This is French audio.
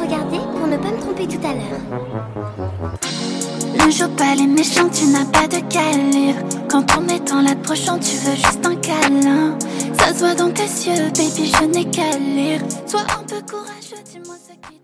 regarder pour ne pas me tromper tout à l'heure. Ne joue pas les méchants, tu n'as pas de calibre. Quand on est en la prochaine, tu veux juste un câlin. Ça se voit dans tes yeux, baby, je n'ai qu'à lire. Sois un peu courageux, dis-moi ce qui...